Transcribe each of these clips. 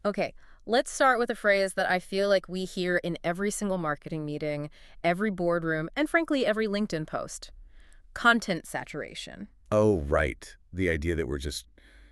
Okay, let's start with a phrase that I feel like we hear in every single marketing meeting, every boardroom, and frankly, every LinkedIn post. Content saturation. Oh, right. The idea that we're just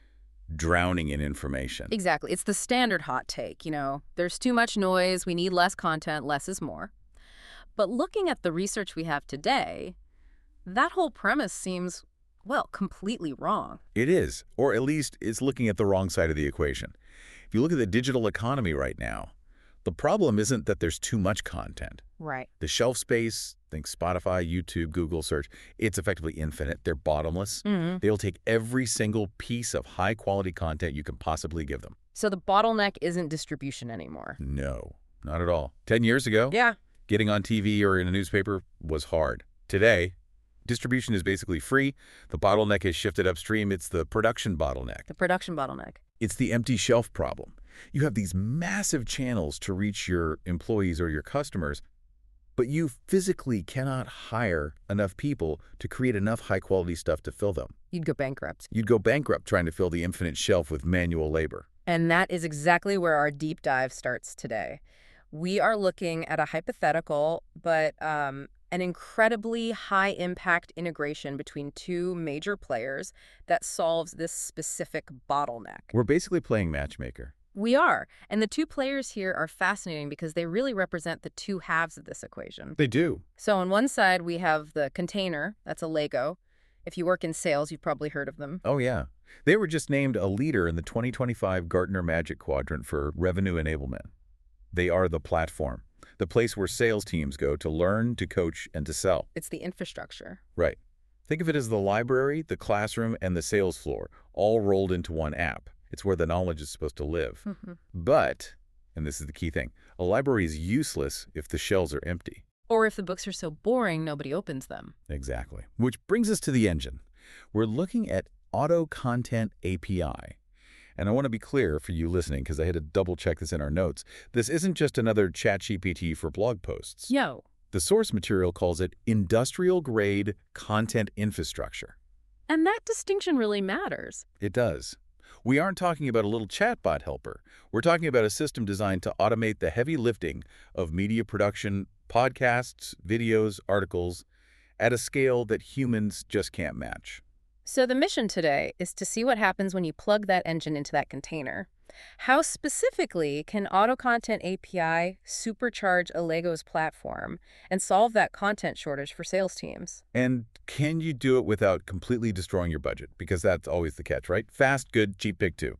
drowning in information. Exactly. It's the standard hot take, there's too much noise, we need less content, less is more. But looking at the research we have today, that whole premise seems, well, completely wrong. It is, or at least it's looking at the wrong side of the equation. If you look at the digital economy right now, the problem isn't that there's too much content. Right. The shelf space, think Spotify, YouTube, Google search, it's effectively infinite. They're bottomless. They'll take every single piece of high-quality content you can possibly give them. So the bottleneck isn't distribution anymore. No, not at all. 10 years ago, Yeah. getting on TV or in a newspaper was hard. Today, distribution is basically free. The bottleneck has shifted upstream. It's the production bottleneck. The production bottleneck. It's the empty shelf problem. You have these massive channels to reach your employees or your customers, but you physically cannot hire enough people to create enough high-quality stuff to fill them. You'd go bankrupt. You'd go bankrupt trying to fill the infinite shelf with manual labor. And that is exactly where our deep dive starts today. We are looking at a hypothetical, but an incredibly high-impact integration between two major players that solves this specific bottleneck. We're basically playing matchmaker. We are. And the two players here are fascinating because they really represent the two halves of this equation. They do. So on one side, we have the container. That's a Lego. If you work in sales, you've probably heard of them. Oh, yeah. They were just named a leader in the 2025 Gartner Magic Quadrant for Revenue Enablement. They are the platform, the place where sales teams go to learn, to coach, and to sell. It's the infrastructure. Right. Think of it as the library, the classroom, and the sales floor, all rolled into one app. It's where the knowledge is supposed to live. But, and this is the key thing, a library is useless if the shelves are empty. Or if the books are so boring, nobody opens them. Exactly. Which brings us to the engine. We're looking at Auto Content API. And I want to be clear for you listening, because I had to double check this in our notes. This isn't just another ChatGPT for blog posts. Yo. The source material calls it industrial-grade content infrastructure. And that distinction really matters. It does. We aren't talking about a little chatbot helper. We're talking about a system designed to automate the heavy lifting of media production, podcasts, videos, articles, at a scale that humans just can't match. So the mission today is to see what happens when you plug that engine into that container. How specifically can Auto Content API supercharge a Legos platform and solve that content shortage for sales teams? And can you do it without completely destroying your budget? Because that's always the catch, right? Fast, good, cheap, pick two.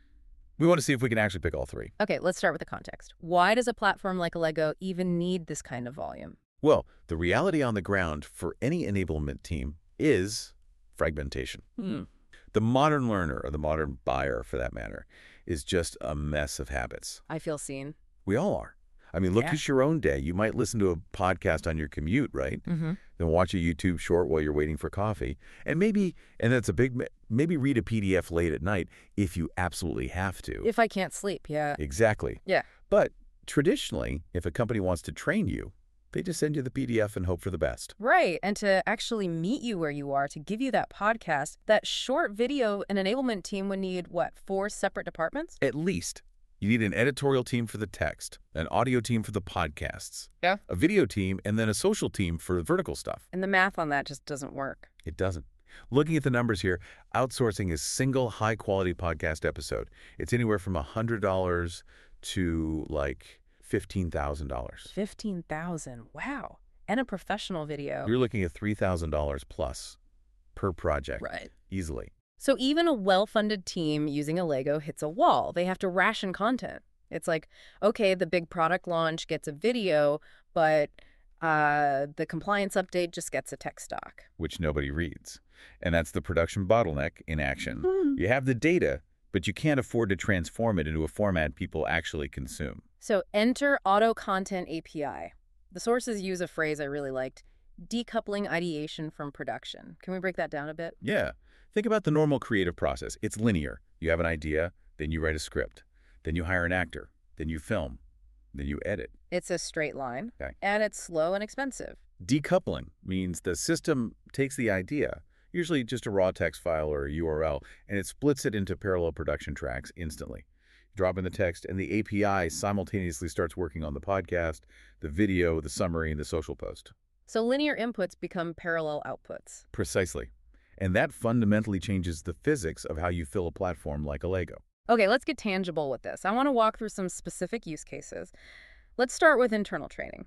We want to see if we can actually pick all three. Okay, let's start with the context. Why does a platform like a Lego even need this kind of volume? Well, the reality on the ground for any enablement team is fragmentation. The modern learner, or the modern buyer for that matter, is just a mess of habits. I feel seen. We all are. I mean, look Yeah. at your own day. You might listen to a podcast on your commute, right? Then watch a YouTube short while you're waiting for coffee. And maybe read a PDF late at night if you absolutely have to. If I can't sleep, yeah. Exactly. Yeah. But traditionally, if a company wants to train you, they just send you the PDF and hope for the best. Right, and to actually meet you where you are, to give you that podcast, that short video and enablement team would need, 4 separate departments? At least. You need an editorial team for the text, an audio team for the podcasts, Yeah. a video team, and then a social team for vertical stuff. And the math on that just doesn't work. It doesn't. Looking at the numbers here, outsourcing a single high-quality podcast episode. It's anywhere from $100 to like $15,000. $15,000, wow. And a professional video. You're looking at $3,000 plus per project. Right. Easily. So even a well-funded team using a Lego hits a wall. They have to ration content. It's like, okay, the big product launch gets a video, but the compliance update just gets a text doc. Which nobody reads. And that's the production bottleneck in action. You have the data, but you can't afford to transform it into a format people actually consume. So enter Auto Content API. The sources use a phrase I really liked, decoupling ideation from production. Can we break that down a bit? Yeah. Think about the normal creative process. It's linear. You have an idea, then you write a script. Then you hire an actor. Then you film. Then you edit. It's a straight line, Okay. and it's slow and expensive. Decoupling means the system takes the idea, usually just a raw text file or a URL, and it splits it into parallel production tracks instantly. drop in the text, and the API simultaneously starts working on the podcast, the video, the summary, and the social post. So linear inputs become parallel outputs. Precisely. And that fundamentally changes the physics of how you fill a platform like Allego. Okay, let's get tangible with this. I want to walk through some specific use cases. Let's start with internal training.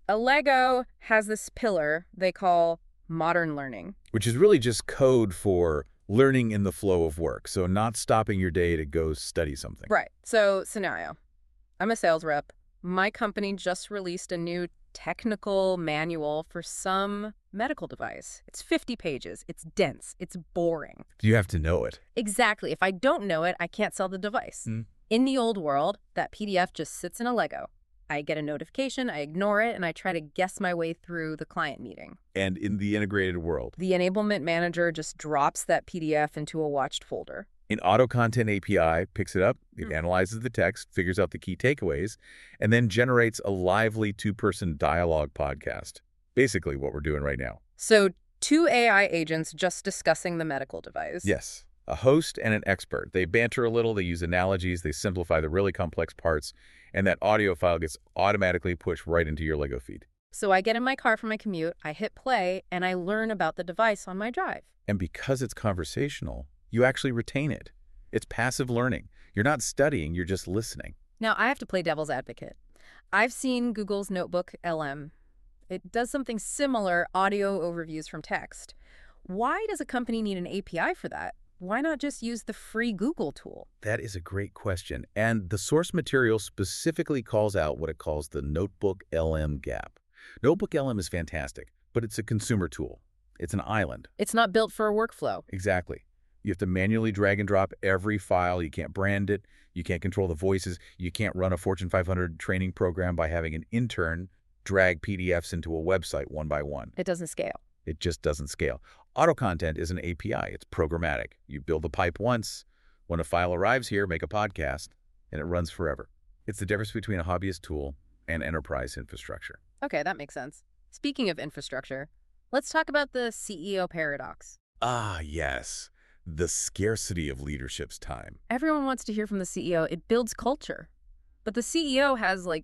Allego has this pillar they call modern learning. Which is really just code for learning in the flow of work, so not stopping your day to go study something. Right. So, scenario. I'm a sales rep. My company just released a new technical manual for some medical device. It's 50 pages. It's dense. It's boring. You have to know it. Exactly. If I don't know it, I can't sell the device. In the old world, that PDF just sits in Allego. I get a notification, I ignore it, and I try to guess my way through the client meeting. And in the integrated world, The enablement manager just drops that PDF into a watched folder. an auto content API picks it up, it analyzes the text, figures out the key takeaways, and then generates a lively two-person dialogue podcast. Basically what we're doing right now. So 2 AI agents just discussing the medical device. Yes, a host and an expert. They banter a little, they use analogies, they simplify the really complex parts, and that audio file gets automatically pushed right into your Allego feed. So I get in my car for my commute, I hit play, and I learn about the device on my drive. And because it's conversational, you actually retain it. It's passive learning. You're not studying, you're just listening. Now, I have to play devil's advocate. I've seen Google's Notebook LM. It does something similar, audio overviews from text. Why does a company need an API for that? Why not just use the free Google tool? That is a great question. And the source material specifically calls out what it calls the Notebook LM gap. Notebook LM is fantastic, but it's a consumer tool. It's an island. It's not built for a workflow. Exactly. You have to manually drag and drop every file. You can't brand it. You can't control the voices. You can't run a Fortune 500 training program by having an intern drag PDFs into a website one by one. It doesn't scale. It just doesn't scale. Auto content is an API. It's programmatic. You build the pipe once. When a file arrives here, make a podcast, and it runs forever. It's the difference between a hobbyist tool and enterprise infrastructure. Okay, that makes sense. Speaking of infrastructure, let's talk about the CEO paradox. Ah, yes. The scarcity of leadership's time. Everyone wants to hear from the CEO. It builds culture. But the CEO has, like,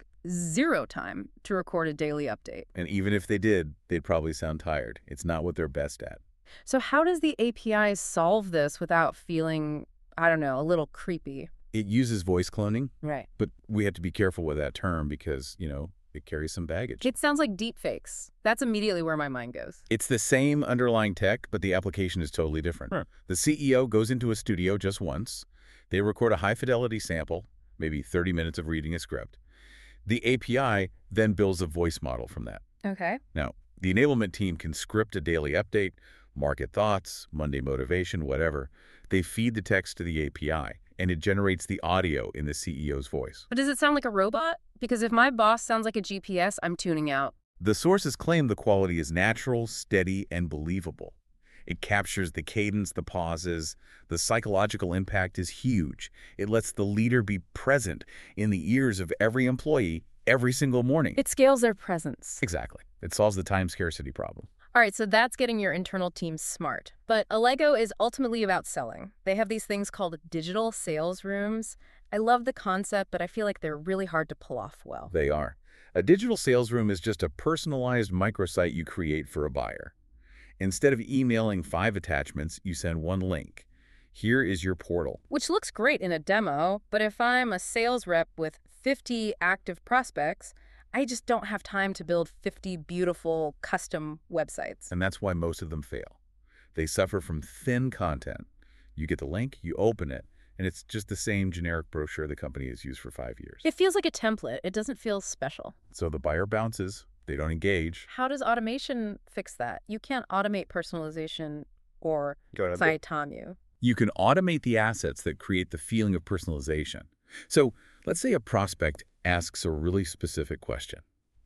0 time to record a daily update. And even if they did, they'd probably sound tired. It's not what they're best at. So how does the API solve this without feeling, I don't know, a little creepy? It uses voice cloning, Right. but we have to be careful with that term because, it carries some baggage. It sounds like deepfakes. That's immediately where my mind goes. It's the same underlying tech, but the application is totally different. Huh. The CEO goes into a studio just once. They record a high-fidelity sample, maybe 30 minutes of reading a script. The API then builds a voice model from that. Okay. Now, the enablement team can script a daily update, market thoughts, Monday motivation, whatever. They feed the text to the API, and it generates the audio in the CEO's voice. But does it sound like a robot? Because if my boss sounds like a GPS, I'm tuning out. The sources claim the quality is natural, steady, and believable. It captures the cadence, the pauses. The psychological impact is huge. It lets the leader be present in the ears of every employee every single morning. It scales their presence. Exactly. It solves the time scarcity problem. All right, so that's getting your internal team smart. But Allego is ultimately about selling. They have these things called digital sales rooms. I love the concept, but I feel like they're really hard to pull off well. They are. A digital sales room is just a personalized microsite you create for a buyer. Instead of emailing 5 attachments, you send 1 link. Here is your portal. Which looks great in a demo, but if I'm a sales rep with 50 active prospects, I just don't have time to build 50 beautiful custom websites. And that's why most of them fail. They suffer from thin content. You get the link, you open it, and it's just the same generic brochure the company has used for 5 years. It feels like a template. It doesn't feel special. So the buyer bounces, they don't engage. How does automation fix that? You can't automate personalization or Saitamu. You can automate the assets that create the feeling of personalization. So let's say a prospect asks a really specific question.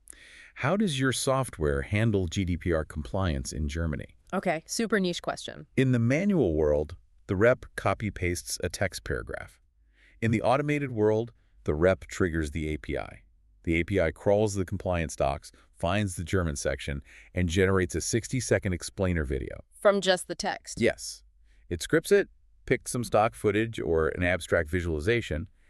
How does your software handle GDPR compliance in Germany? Okay, super niche question. In the manual world, the rep copy-pastes a text paragraph. In the automated world, the rep triggers the API. The API crawls the compliance docs, finds the German section, and generates a 60-second explainer video. From just the text? Yes. It scripts it, picks some stock footage or an abstract visualization,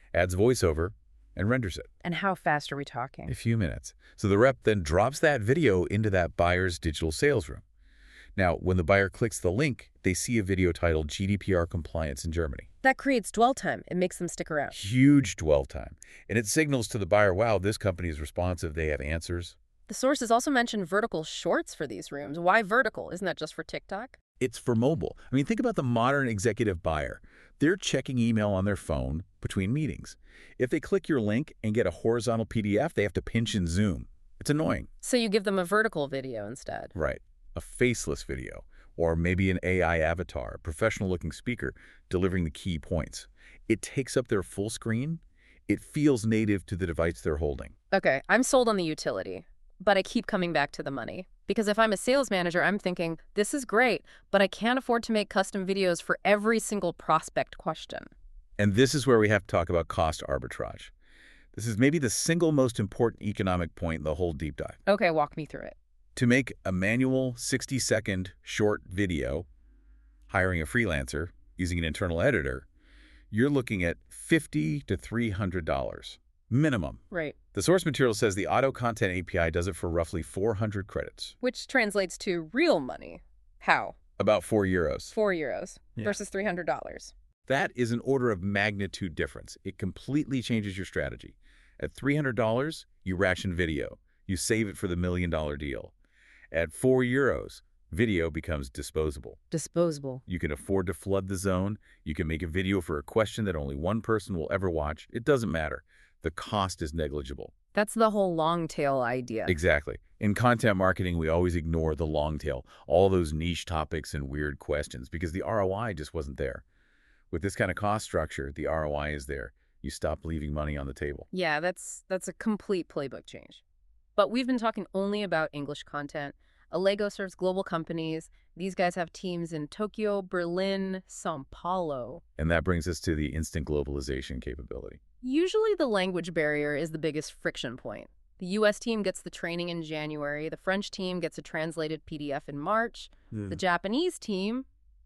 adds voiceover, and renders it. And how fast are we talking? A few minutes. So the rep then drops that video into that buyer's digital sales room. Now, when the buyer clicks the link, they see a video titled GDPR Compliance in Germany. That creates dwell time. It makes them stick around. Huge dwell time. And it signals to the buyer, wow, this company is responsive. They have answers. The sources also mentioned vertical shorts for these rooms. Why vertical? Isn't that just for TikTok? It's for mobile. I mean, think about the modern executive buyer. They're checking email on their phone between meetings. If they click your link and get a horizontal PDF, they have to pinch and zoom. It's annoying. So you give them a vertical video instead. Right. A faceless video, or maybe an AI avatar, a professional-looking speaker delivering the key points. It takes up their full screen. It feels native to the device they're holding. Okay, I'm sold on the utility, but I keep coming back to the money. Because if I'm a sales manager, I'm thinking, this is great, but I can't afford to make custom videos for every single prospect question. And this is where we have to talk about cost arbitrage. This is maybe the single most important economic point in the whole deep dive. Okay, walk me through it. To make a manual 60-second short video, hiring a freelancer, using an internal editor, you're looking at $50 to $300 minimum. Right. The source material says the Auto Content API does it for roughly 400 credits. Which translates to real money. How? About €4. €4 Yeah. versus $300. That is an order of magnitude difference. It completely changes your strategy. At $300, you ration video. You save it for the $1 million deal. At €4, video becomes disposable. Disposable. You can afford to flood the zone. You can make a video for a question that only one person will ever watch. It doesn't matter. The cost is negligible. That's the whole long tail idea. Exactly. In content marketing, we always ignore the long tail, all those niche topics and weird questions, because the ROI just wasn't there. With this kind of cost structure, the ROI is there. You stop leaving money on the table. Yeah, that's a complete playbook change. But we've been talking only about English content. Allego serves global companies. These guys have teams in Tokyo, Berlin, Sao Paulo. And that brings us to the instant globalization capability. Usually the language barrier is the biggest friction point. The US team gets the training in January. The French team gets a translated PDF in March. The Japanese team,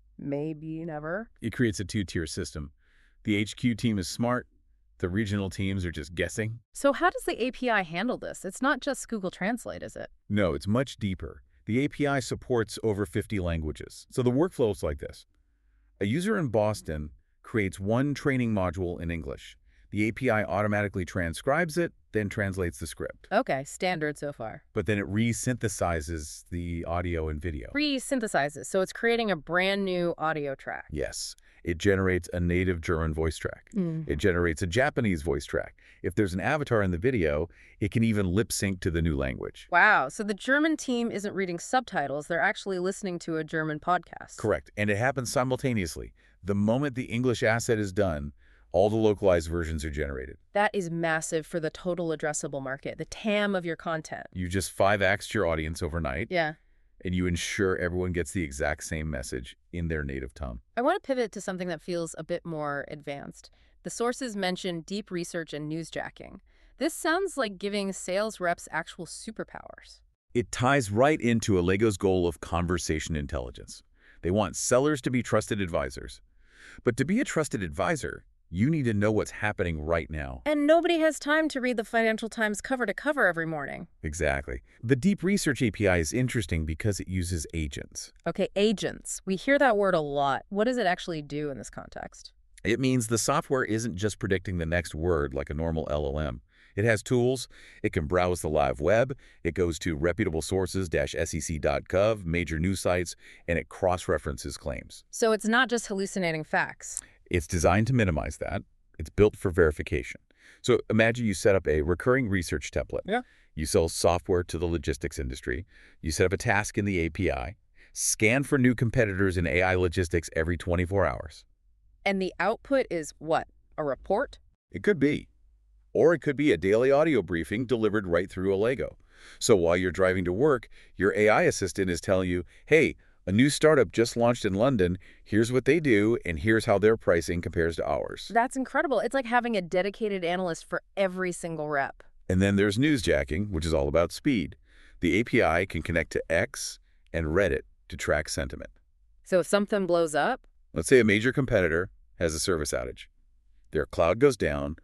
maybe never. It creates a two-tier system. The HQ team is smart. The regional teams are just guessing. So how does the API handle this? It's not just Google Translate, is it? No, it's much deeper. The API supports over 50 languages. So the workflow is like this. A user in Boston creates one training module in English. The API automatically transcribes it, then translates the script. Okay, standard so far. But then it resynthesizes the audio and video. Resynthesizes, so it's creating a brand new audio track. Yes. It generates a native German voice track. It generates a Japanese voice track. If there's an avatar in the video, it can even lip sync to the new language. Wow, so the German team isn't reading subtitles, they're actually listening to a German podcast. Correct. And it happens simultaneously. The moment the English asset is done, all the localized versions are generated. That is massive for the total addressable market, the TAM of your content. You just 5x'd your audience overnight. Yeah. And you ensure everyone gets the exact same message in their native tongue. I want to pivot to something that feels a bit more advanced. The sources mention deep research and newsjacking. This sounds like giving sales reps actual superpowers. It ties right into Allego's goal of conversation intelligence. They want sellers to be trusted advisors. But to be a trusted advisor, you need to know what's happening right now. And nobody has time to read the Financial Times cover to cover every morning. Exactly. The Deep Research API is interesting because it uses agents. Okay, agents. We hear that word a lot. What does it actually do in this context? It means the software isn't just predicting the next word like a normal LLM. It has tools. It can browse the live web. It goes to reputable sources-sec.gov, major news sites, and it cross-references claims. So it's not just hallucinating facts. It's designed to minimize that. It's built for verification. So imagine you set up a recurring research template. Yeah. You sell software to the logistics industry. You set up a task in the API. Scan for new competitors in AI logistics every 24 hours. And the output is what? A report? It could be. Or it could be a daily audio briefing delivered right through Allego. So while you're driving to work, your AI assistant is telling you, hey, a new startup just launched in London. Here's what they do, and here's how their pricing compares to ours. That's incredible. It's like having a dedicated analyst for every single rep. And then there's newsjacking, which is all about speed. The API can connect to X and Reddit to track sentiment. So if something blows up? Let's say a major competitor has a service outage. Their cloud goes down,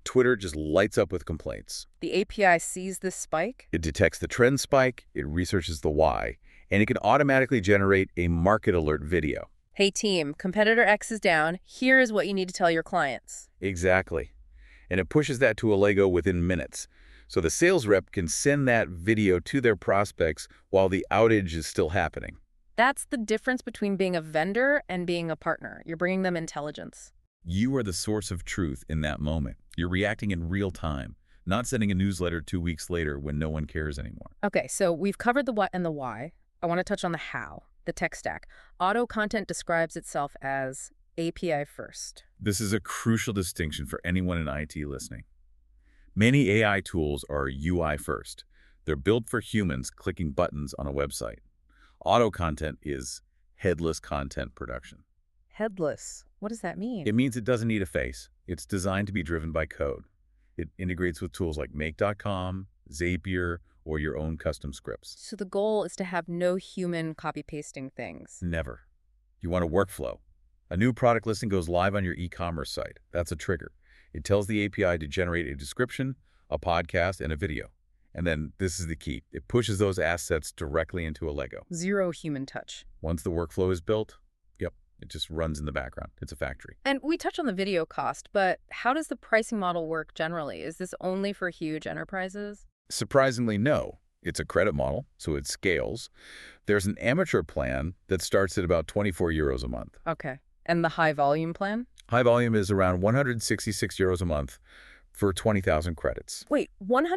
Twitter just lights up with complaints. The API sees this spike? It detects the trend spike, it researches the why, and it can automatically generate a market alert video. Hey team, competitor X is down. Here is what you need to tell your clients. Exactly. And it pushes that to Allego within minutes. So the sales rep can send that video to their prospects while the outage is still happening. That's the difference between being a vendor and being a partner. You're bringing them intelligence. You are the source of truth in that moment. You're reacting in real time, not sending a newsletter 2 weeks later when no one cares anymore. Okay, so we've covered the what and the why. I want to touch on the how, the tech stack. Auto Content describes itself as API first. This is a crucial distinction for anyone in IT listening. Many AI tools are UI first. They're built for humans clicking buttons on a website. Auto Content is headless content production. Headless. What does that mean? It means it doesn't need a face. It's designed to be driven by code. It integrates with tools like Make.com, Zapier, or your own custom scripts. So the goal is to have no human copy-pasting things. Never. You want a workflow. A new product listing goes live on your e-commerce site. That's a trigger. It tells the API to generate a description, a podcast, and a video. And then this is the key. It pushes those assets directly into Allego. Zero human touch. Once the workflow is built, it just runs in the background. It's a factory. And we touched on the video cost, but how does the pricing model work generally? Is this only for huge enterprises? Surprisingly, no. It's a credit model, so it scales. There's an amateur plan that starts at about 24 euros a month. Okay. And the high volume plan? High volume is around 166 euros a month for 20,000 credits. Wait,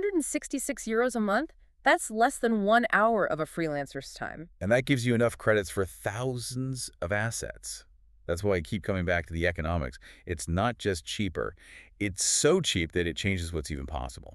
166 euros a month? That's less than 1 hour of a freelancer's time. And that gives you enough credits for thousands of assets. That's why I keep coming back to the economics. It's not just cheaper. It's so cheap that it changes what's even possible.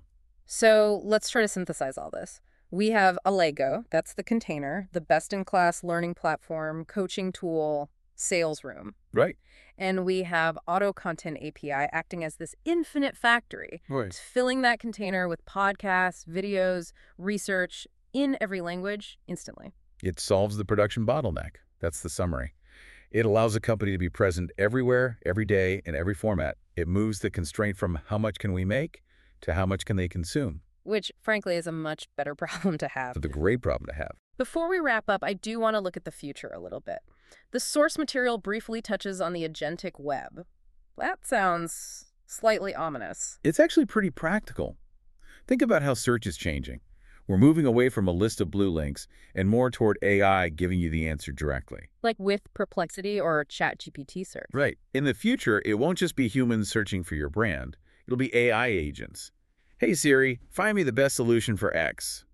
So let's try to synthesize all this. We have Allego, that's the container, the best-in-class learning platform, coaching tool, sales room. Right. And we have Auto Content API acting as this infinite factory. Right. It's filling that container with podcasts, videos, research in every language instantly. It solves the production bottleneck. That's the summary. It allows a company to be present everywhere, every day, in every format. It moves the constraint from how much can we make to how much can they consume. Which, frankly, is a much better problem to have. It's a great problem to have. Before we wrap up, I do want to look at the future a little bit. The source material briefly touches on the agentic web. That sounds slightly ominous. It's actually pretty practical. Think about how search is changing. We're moving away from a list of blue links and more toward AI giving you the answer directly. Like with Perplexity or ChatGPT search. Right. In the future, it won't just be humans searching for your brand. It'll be AI agents. Hey Siri, find me the best solution for X.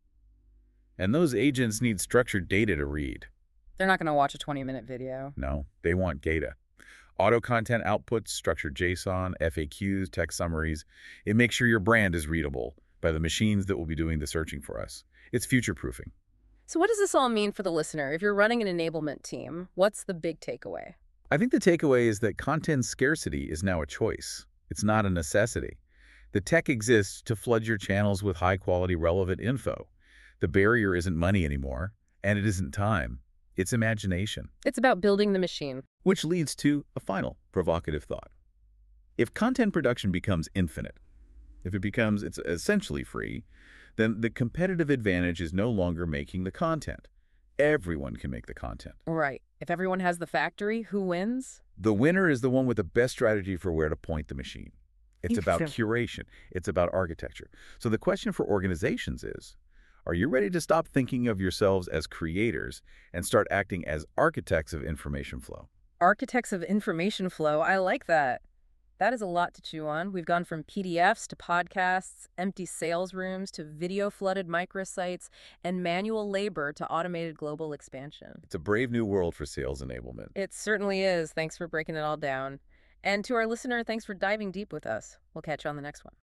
And those agents need structured data to read. They're not going to watch a 20-minute video. No, they want data. Auto content outputs, structured JSON, FAQs, text summaries. It makes sure your brand is readable by the machines that will be doing the searching for us. It's future-proofing. So what does this all mean for the listener? If you're running an enablement team, what's the big takeaway? I think the takeaway is that content scarcity is now a choice. It's not a necessity. The tech exists to flood your channels with high-quality, relevant info. The barrier isn't money anymore, and it isn't time. It's imagination. It's about building the machine. Which leads to a final provocative thought. If content production becomes infinite, if it's essentially free, then the competitive advantage is no longer making the content. Everyone can make the content. Right. If everyone has the factory, who wins? The winner is the one with the best strategy for where to point the machine. It's about Interesting. curation. It's about architecture. So the question for organizations is, are you ready to stop thinking of yourselves as creators and start acting as architects of information flow? Architects of information flow. I like that. That is a lot to chew on. We've gone from PDFs to podcasts, empty sales rooms to video-flooded microsites, and manual labor to automated global expansion. It's a brave new world for sales enablement. It certainly is. Thanks for breaking it all down. And to our listener, thanks for diving deep with us. We'll catch you on the next one.